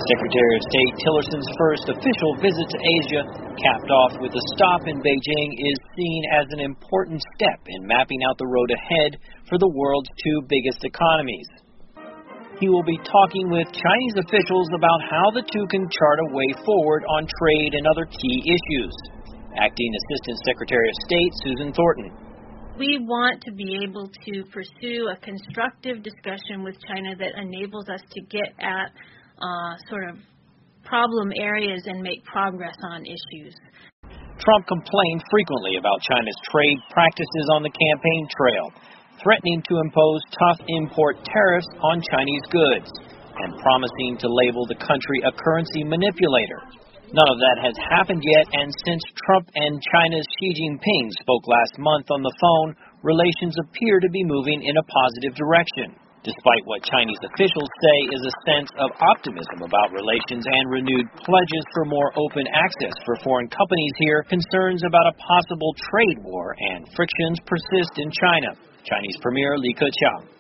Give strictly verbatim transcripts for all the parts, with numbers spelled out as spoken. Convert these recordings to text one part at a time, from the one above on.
Secretary of State Tillerson's first official visit to Asia, capped off with a stop in Beijing, is seen as an important step in mapping out the road ahead for the world's two biggest economies. He will be talking with Chinese officials about how the two can chart a way forward on trade and other key issues. Acting Assistant Secretary of State Susan Thornton. We want to be able to pursue a constructive discussion with China that enables us to get at uh, sort of problem areas and make progress on issues. Trump complained frequently about China's trade practices on the campaign trail, threatening to impose tough import tariffs on Chinese goods and promising to label the country a currency manipulator. None of that has happened yet, and since Trump and China's Xi Jinping spoke last month on the phone, relations appear to be moving in a positive direction, despite what Chinese officials say is a sense of optimism about relations and renewed pledges for more open access for foreign companies here. Concerns about a possible trade war and frictions persist in China. Chinese Premier Li Keqiang.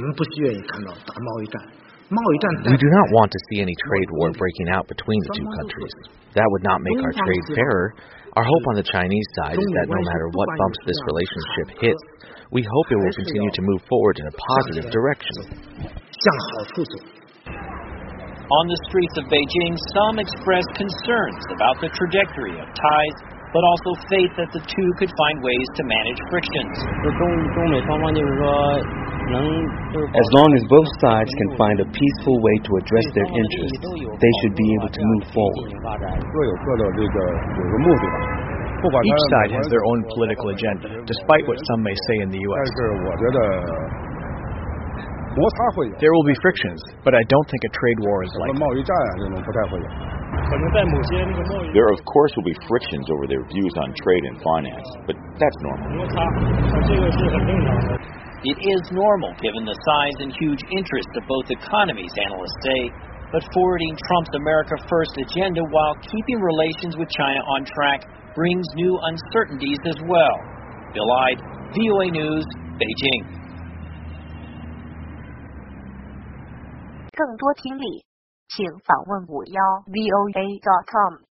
We do not want to see any trade war breaking out between the two countries. That would not make our trade fairer. Our hope on the Chinese side is that no matter what bumps this relationship hits, we hope it will continue to move forward in a positive direction. On the streets of Beijing, some expressed concerns about the trajectory of ties, but also faith that the two could find ways to manage frictions. As long as both sides can find a peaceful way to address their interests, they should be able to move forward. Each side has their own political agenda, despite what some may say in the U S There will be frictions, but I don't think a trade war is likely. There, of course, will be frictions over their views on trade and finance, but that's normal. It is normal given the size and huge interest of both economies, analysts say, but forwarding Trump's America First agenda while keeping relations with China on track brings new uncertainties as well. Bill Ide, V O A News, Beijing. 更多听力，请访问五幺 V O A dot com。